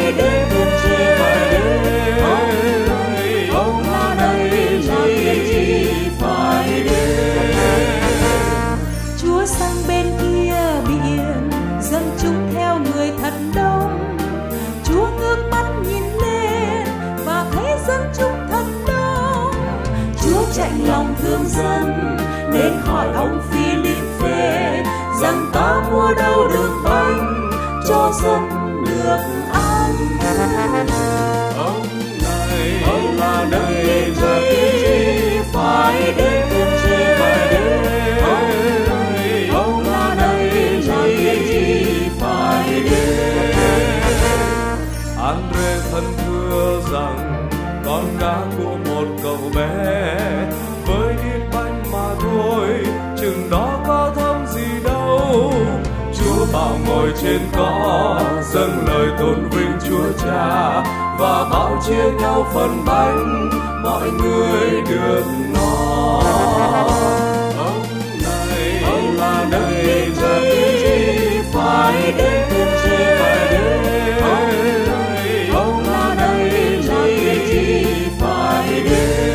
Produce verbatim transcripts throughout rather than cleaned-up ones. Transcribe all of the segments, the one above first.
phải đến, chi phải đến, ông là đây là chi phải đến. Chúa sang bên kia biển, dân chúng theo người thật đông. Chúa ngước mắt nhìn lên và thấy dân chúng thật đông. Chúa chạnh lòng thương dân nên hỏi ông Phi-li-phe rằng ta mua đâu được bánh cho dân được ăn. Ông này, ông là đây là chi phải đến, chi phải đến. Ông là đây là chi phải đến. Andre thân thưa rằng con cá của một cậu bé với ít bánh mà thôi, chừng đó có thấm gì đâu. Chúa bảo ngồi trên cỏ dâng lời tôn vinh Chúa Cha và bảo chia nhau phần bánh mọi người được no. Ông này, ông là đây là chi phải đến, chi phải đến. Ông là đây là chi phải đến.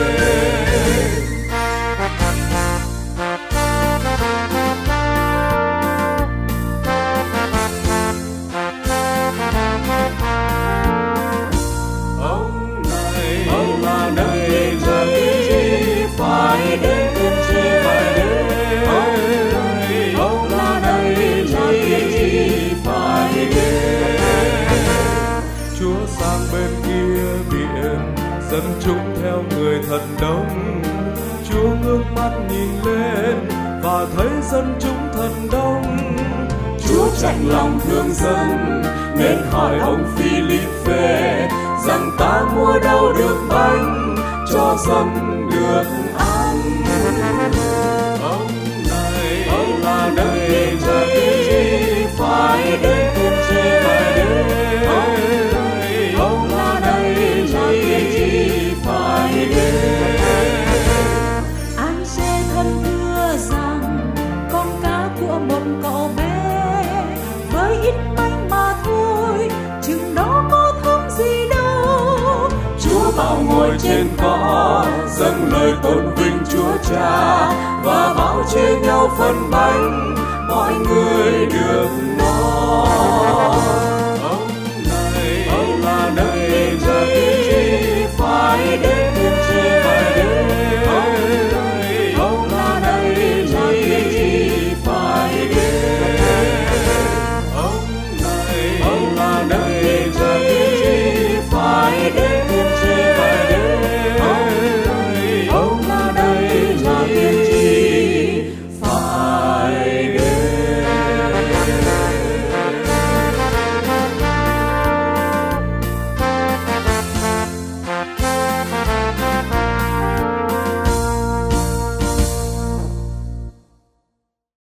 Ông này, ông là đây là chi phải đến, chi phải đến. Ông là đây là chi phải đến. Chúa sang bên kia biển, dân chúng theo người thật đông. Chúa ngước mắt nhìn lên và thấy dân chúng thật đông. Chúa chạnh lòng thương dân nên hỏi ông Phi-li-phe rằng ta mua đâu được bánh cho dân được ăn. Ông này, ông là đây là chi phải đến, chi phải đến. Ông là đây là chi phải đến. An-giê thân thưa rằng con cá của một cậu bé với ít bánh mà thôi, chừng đó có thấm gì đâu. Chúa bảo ngồi trên cỏ dâng lời tôn vinh Chúa Cha và bảo chia nhau phần bánh mọi người được